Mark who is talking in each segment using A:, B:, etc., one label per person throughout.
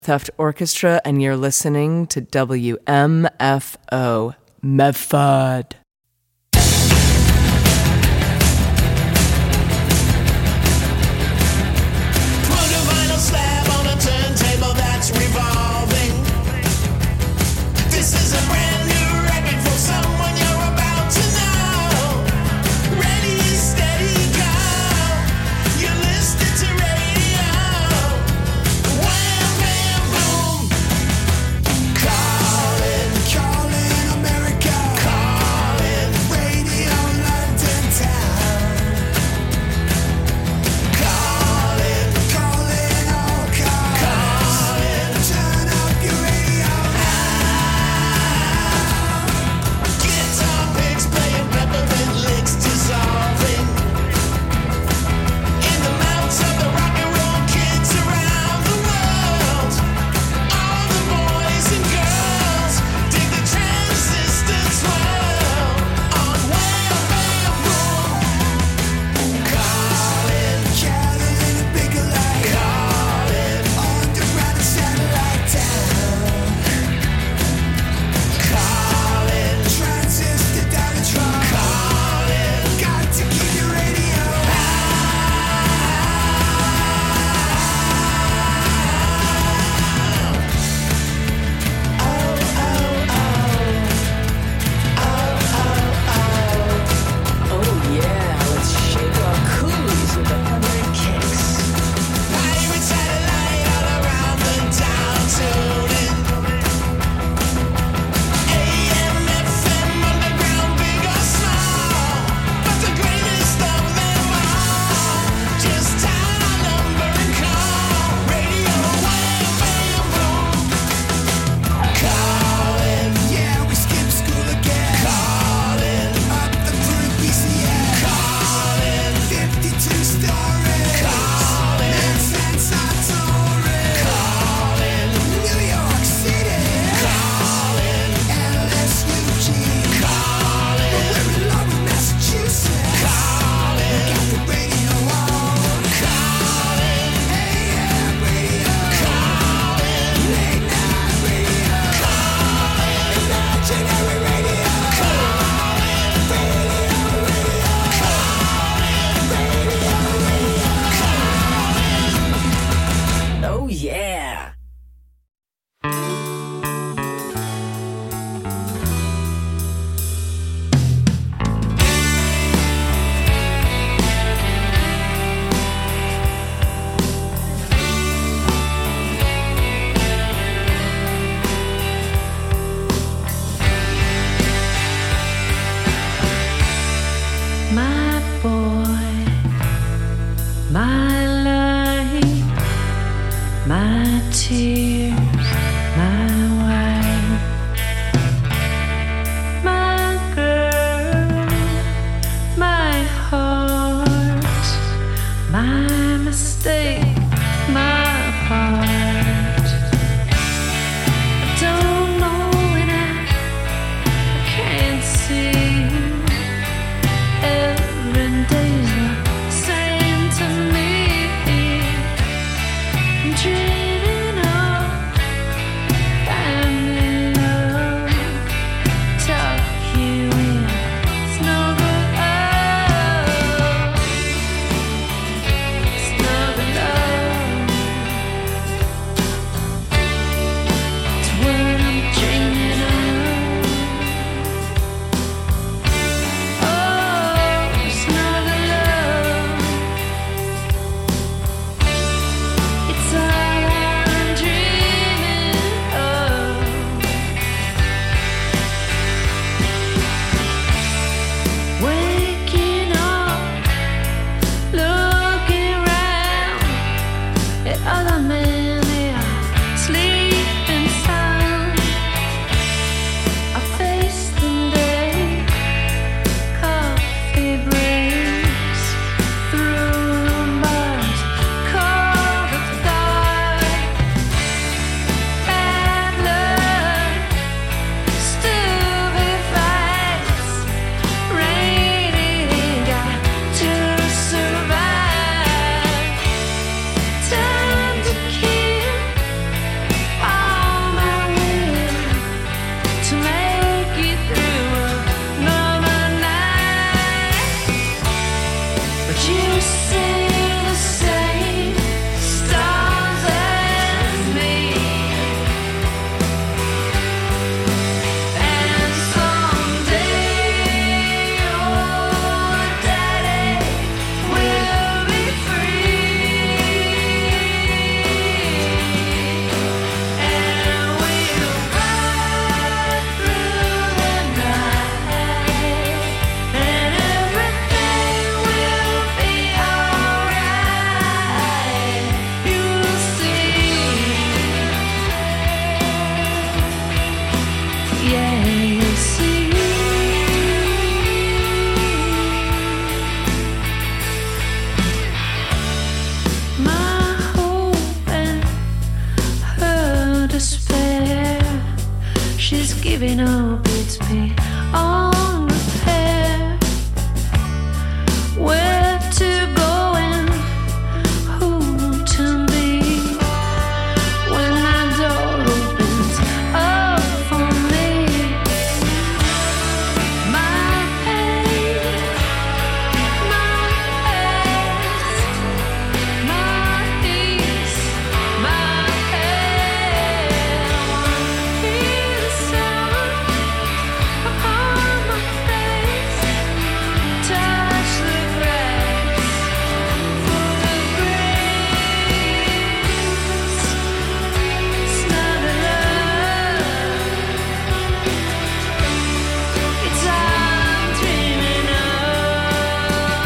A: Theft Orchestra, and you're listening to WMFO Medford.
B: Dreaming of she's giving up, it's beyond repair. Where to go and who to be when that door opens up for me. My pain, my past, my peace, my head. Hear the sound upon my face, touch the grass for the breeze. Snuggle up, it's I'm dreaming of.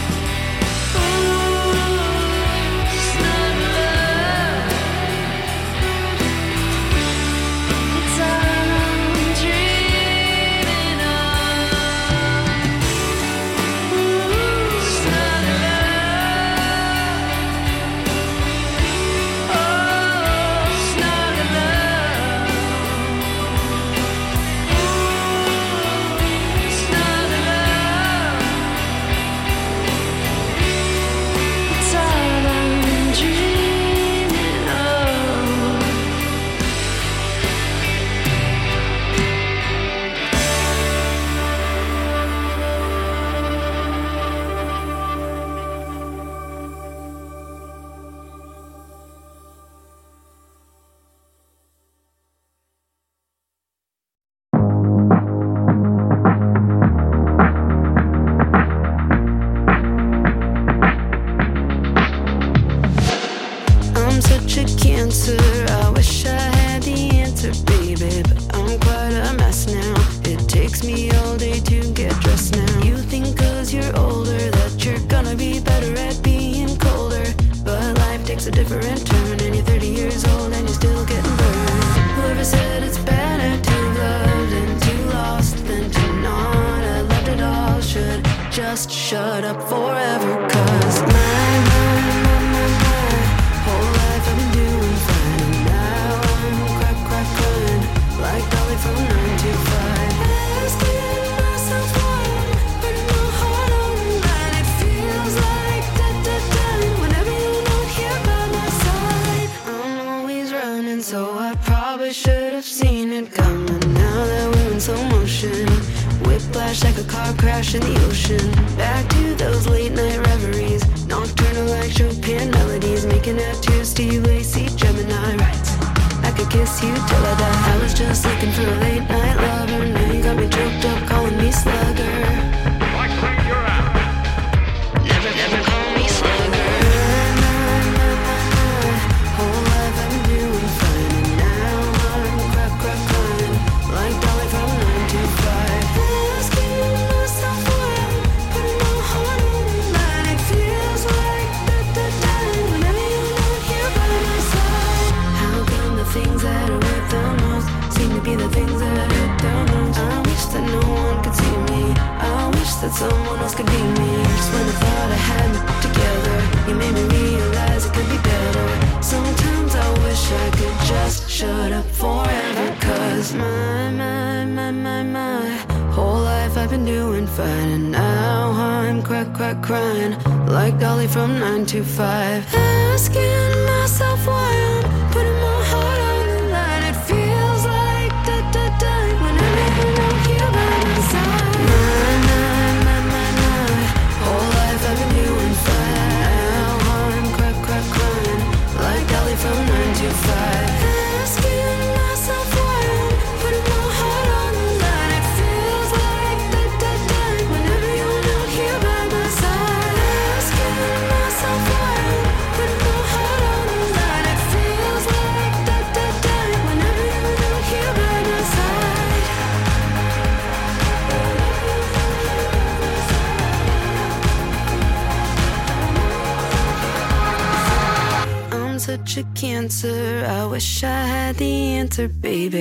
B: Ooh, snuggle up, it's I'm dreaming of. Ooh, snuggle up, oh, snuggle up, ooh, snuggle up, it's all I'm dreaming of. I'm such a cancer, I wish I had the answer, baby, but I'm quite a mess now. It takes me all day to get dressed now. You think 'cause you're older that you're gonna be better at being colder, but life takes a different turn, and you're 30 years old and you're still getting burned. Whoever said it's better to love than to lost than to not have loved at all should just shut up forever, 'cause my whole life I've been doing fine, and now I'm crying like Dolly from 9 to 5. Asking myself why I'm putting my heart on the line. It feels like whenever you're not here by my side. I'm always running, so I probably should have seen it coming. Now that we're in slow motion, whiplash like a car crash in the ocean. Back to those late night reveries, nocturnal like Chopin melodies, making out to Steve Lacy, Gemini writes, I could kiss you till I die. I was just looking for a late night lover, now you got me choked up calling me slugger. Never call me slugger. Whole life I've been doing fine, and now I'm crying like Dolly from 9 to 5. Asking myself why I'm putting my heart on the line. It feels like whenever you're not here by my side. How come the things that are worth the most seem to be the things that hurt the most? I wish that no one could see me, I wish that someone else could be me. Just when I thought I had it together, you made me realize it could be better. Sometimes I wish I could just shut up forever, 'cause my whole life I've been doing fine, and now I'm crying like Dolly from 9 to 5. Asking myself why I'm putting my heart on the line. It feels like whenever you're not here by my side. My whole life I've been doing fine. Now I'm crying like Dolly from 9 to 5. Asking myself why I'm putting my heart on the line. It feels like whenever you're not here by my side. Asking myself why I'm putting my heart on the line. It feels like whenever you're not here by my side. I'm such a cancer, I wish I had the answer, baby.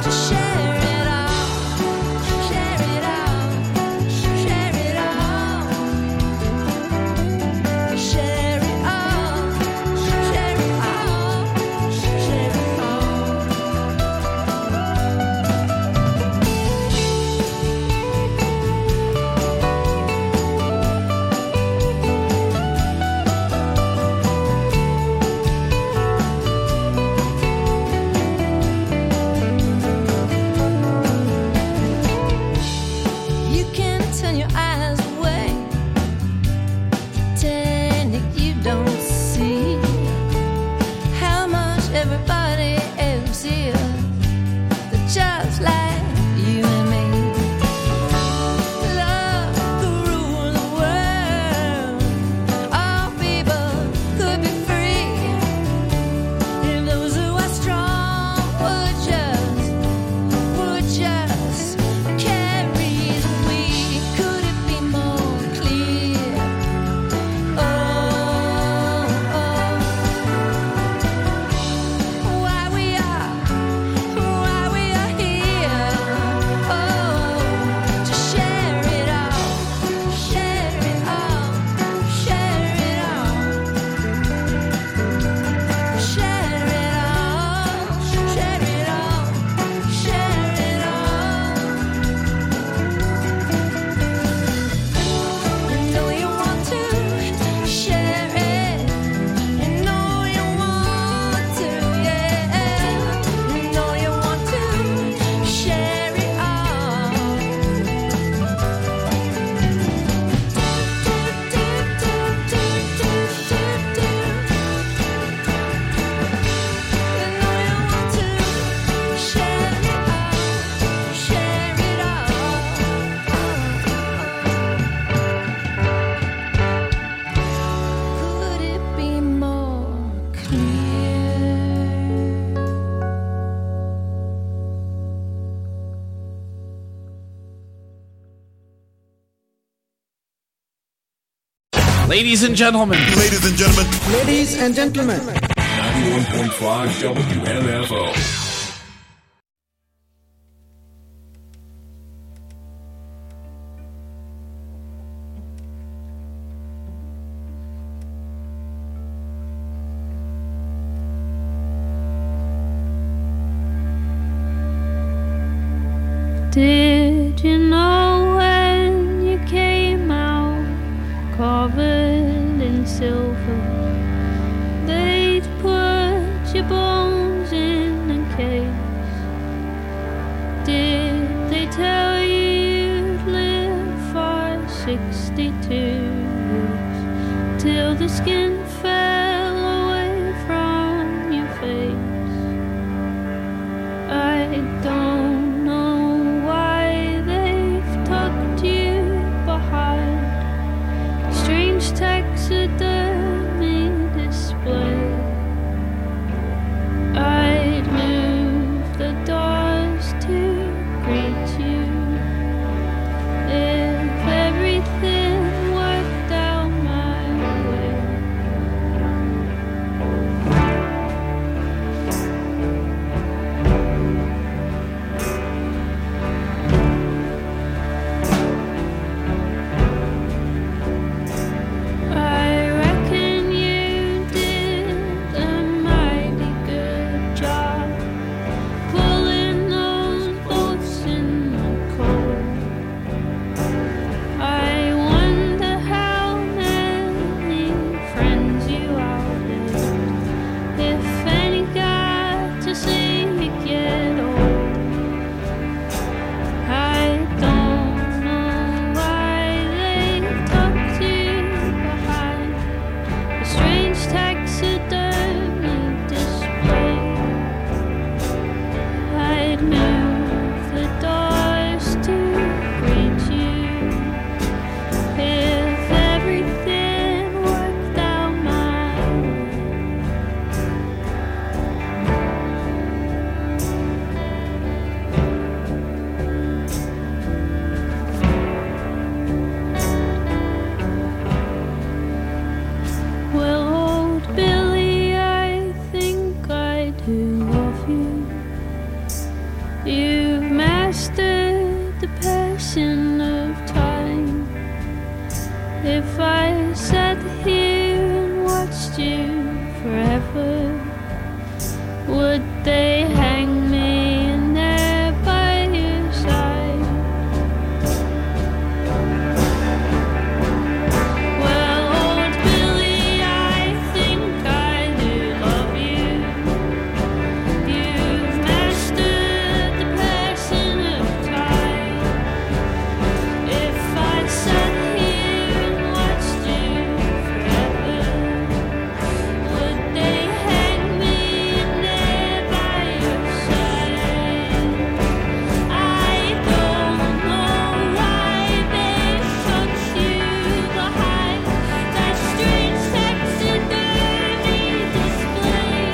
C: Ladies and gentlemen.
D: Ladies and gentlemen.
E: Ladies and gentlemen.
F: 91.5 WMFO.
G: Did you know when you came out covered in silver, they'd put your bones in a case? Did they tell you you'd live for 62 years till the skin fell away from your face? I don't taxidermy display. I'd move the doors to greet you if everything worked out my way. You've mastered the passion of time. If I sat here and watched you forever, would they hang me in there by your side? Well, old Billy, I think I do love you. You've mastered the passion of time. If I sat here and watched you forever, would they hang me in there by your side? I don't know why they took you behind that strange taxidermy display.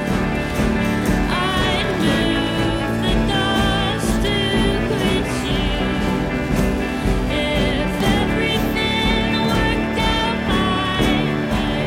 G: I'd move the dust to greet you if everything worked out my way.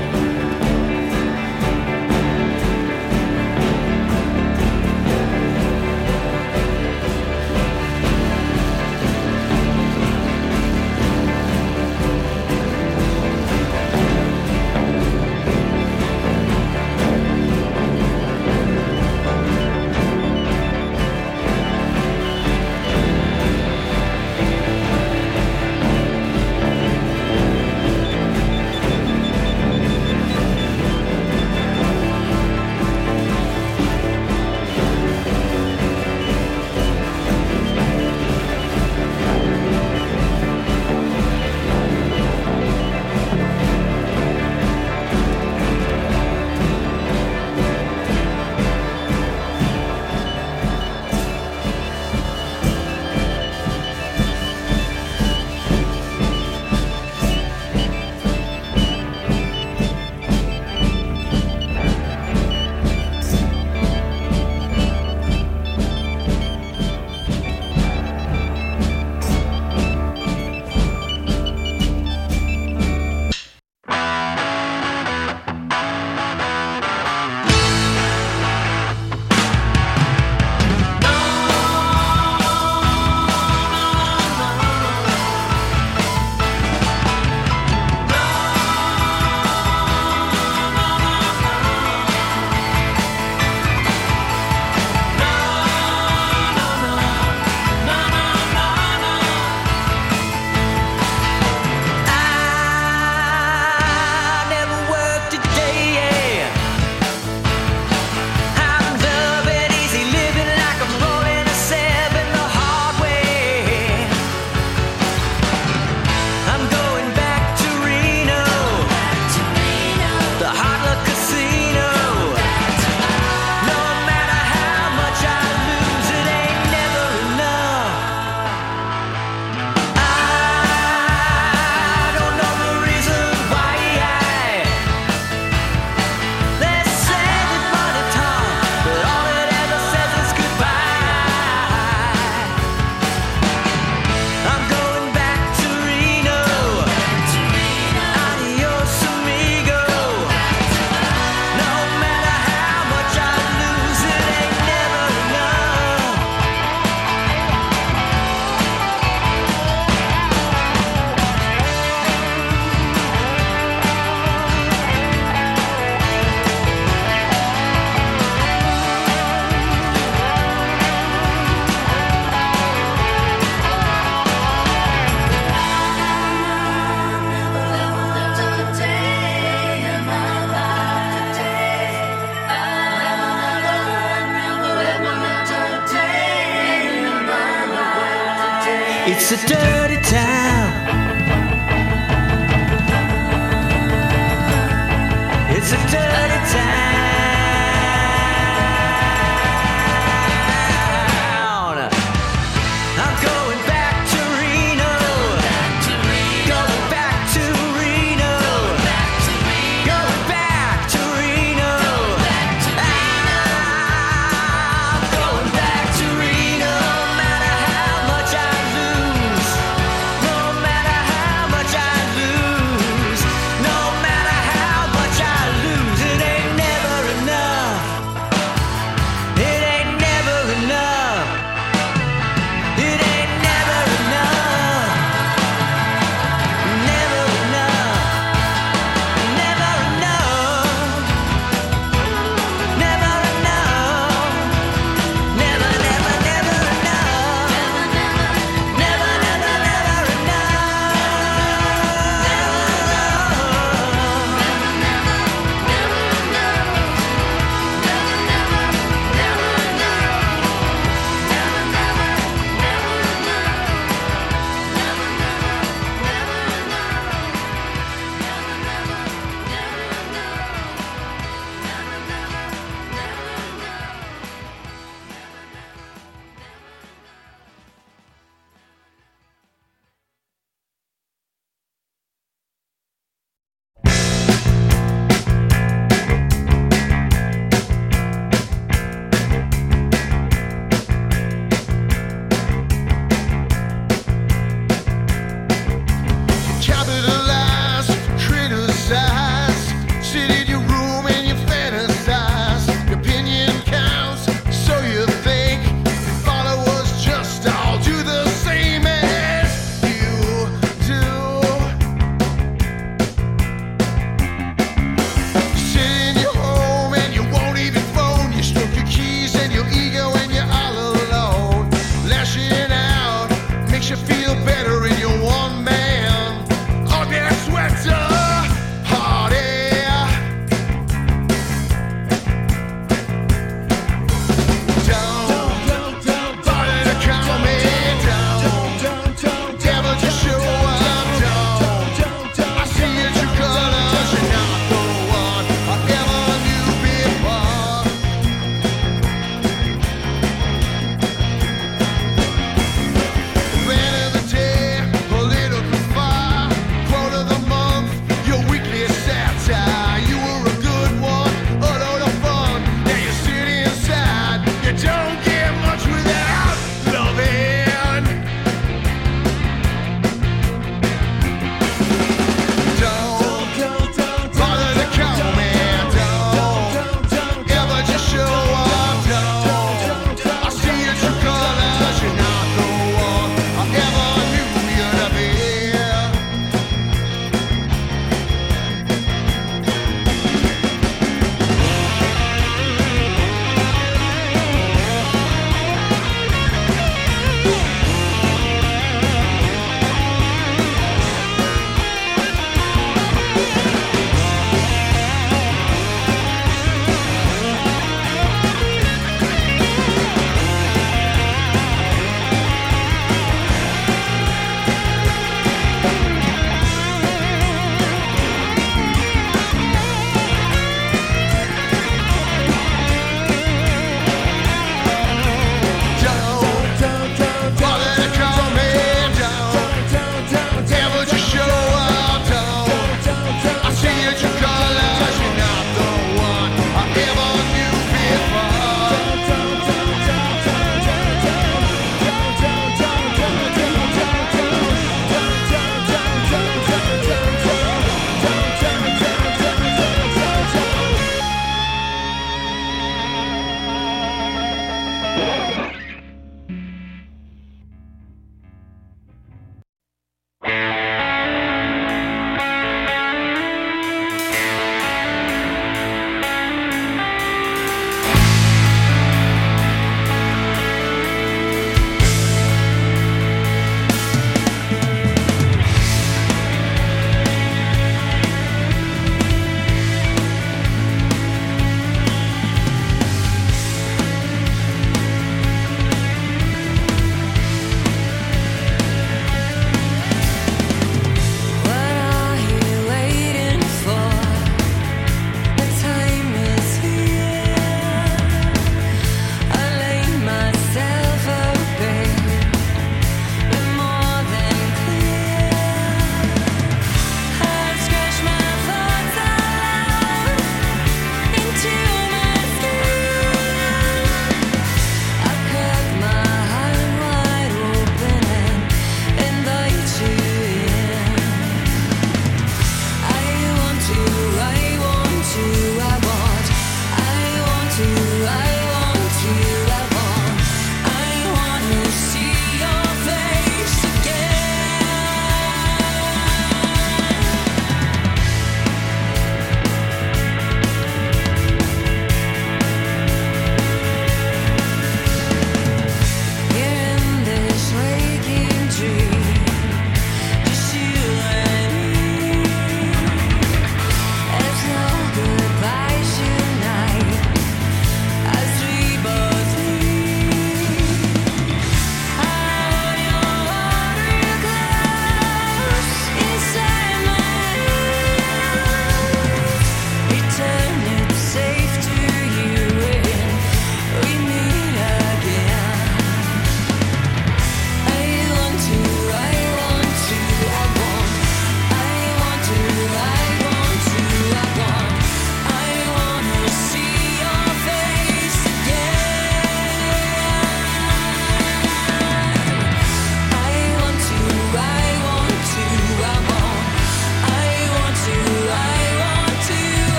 D: I never worked a day. I'm loving easy, living like I'm rolling a seven the hard way. I'm going back to Reno, the hard luck casino. No matter how much I lose, it ain't never enough. I don't know the reason why. They say that money talks, but all it ever says is goodbye. I'm going back to Reno. Adios, amigo. No matter how much I lose, it ain't never enough. It's a dirty town. It's a dirty town. I'm going back to Reno. Going back to Reno. Going back to Reno. I'm going back to Reno. No matter how much I lose, no matter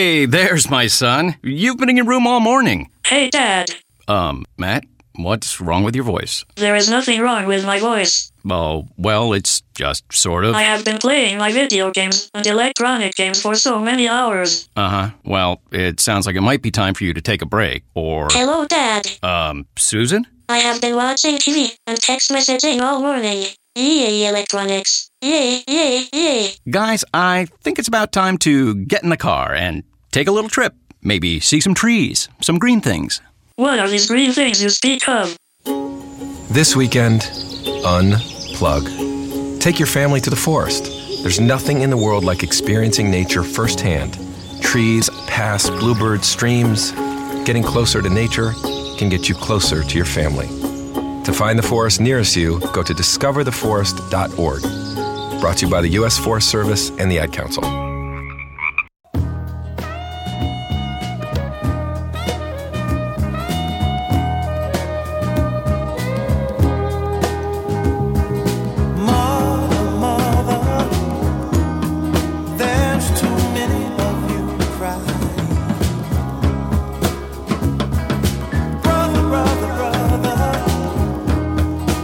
E: Hey, there's my son. You've been in your room all morning.
H: Hey, Dad.
E: Matt, what's wrong with your voice?
H: There is nothing wrong with my voice.
E: Oh, well, it's just sort of.
H: I have been playing my video games and electronic games for so many hours.
E: Uh-huh. Well, it sounds like it might be time for you to take a break, or...
I: Hello, Dad.
E: Susan?
I: I have been watching TV and text messaging all morning. Yay, electronics. Yay, yay, yay.
E: Guys, I think it's about time to get in the car and take a little trip. Maybe see some trees, some green things.
H: What are these green things you speak of?
J: This weekend, unplug. Take your family to the forest. There's nothing in the world like experiencing nature firsthand. Trees, paths, bluebirds, streams. Getting closer to nature can get you closer to your family. To find the forest nearest you, go to discovertheforest.org. Brought to you by the U.S. Forest Service and the Ad Council.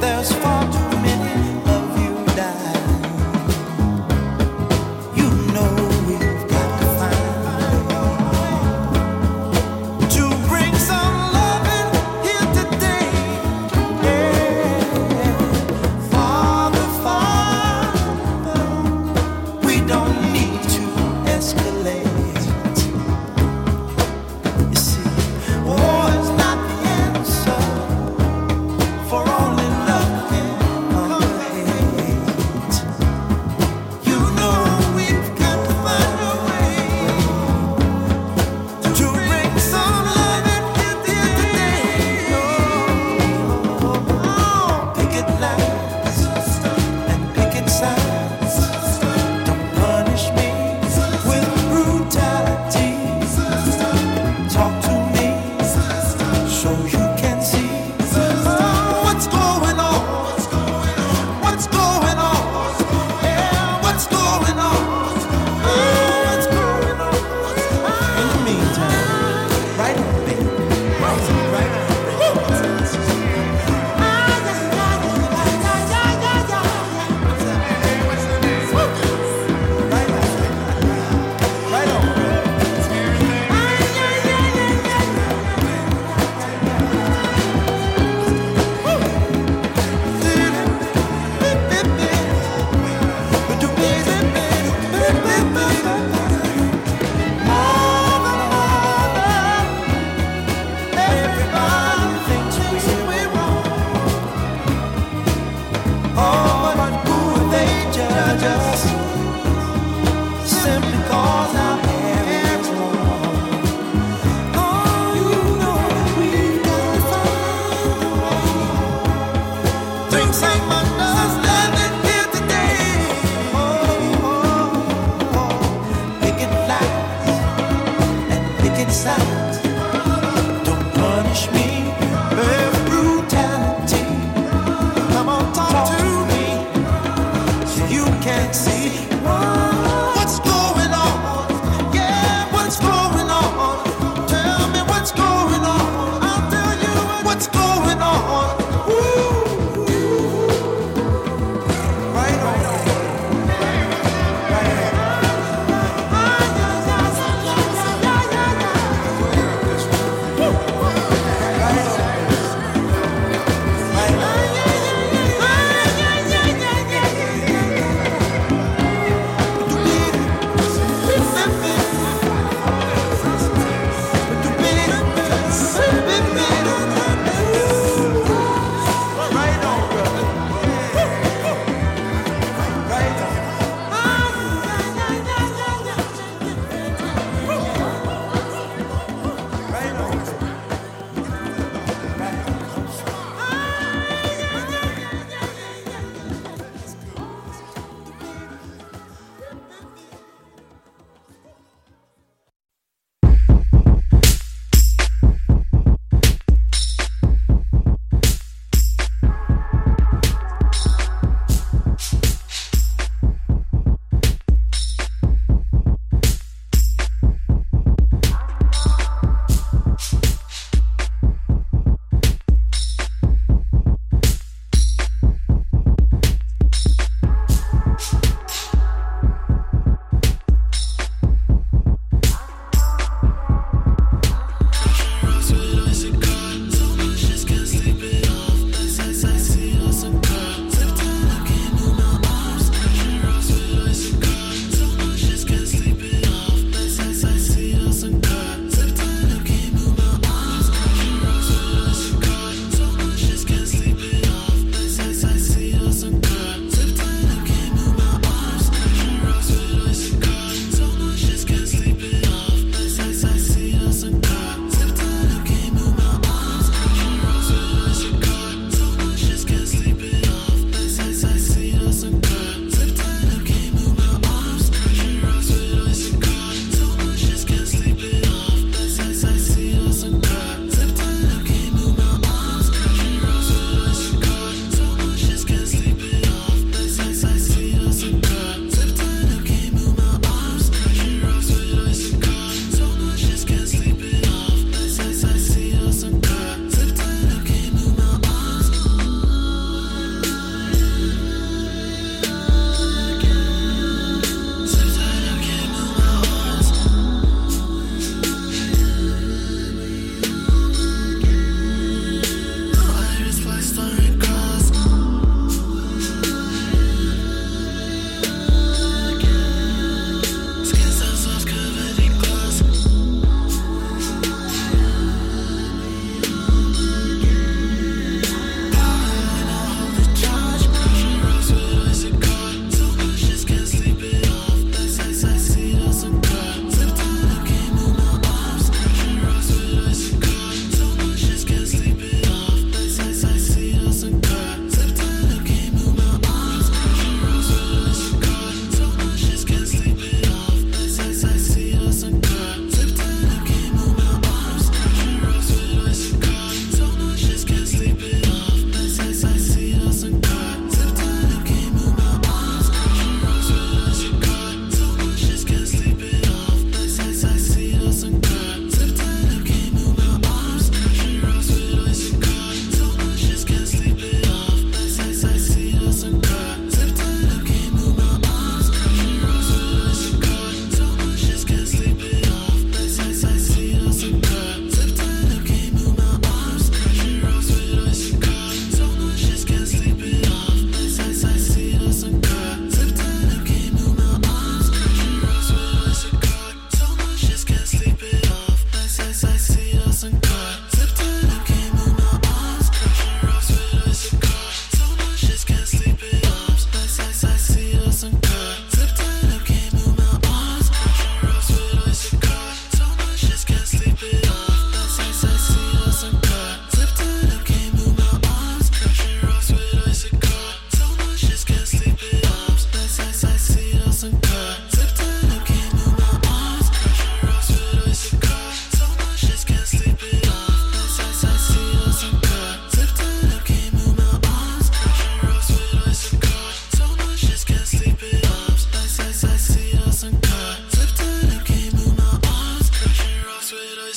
K: You know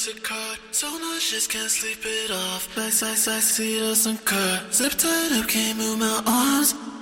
K: toxic card. So nauseous, can't sleep it off. Backside, seat of some car. Zip tied up, can't move my arms.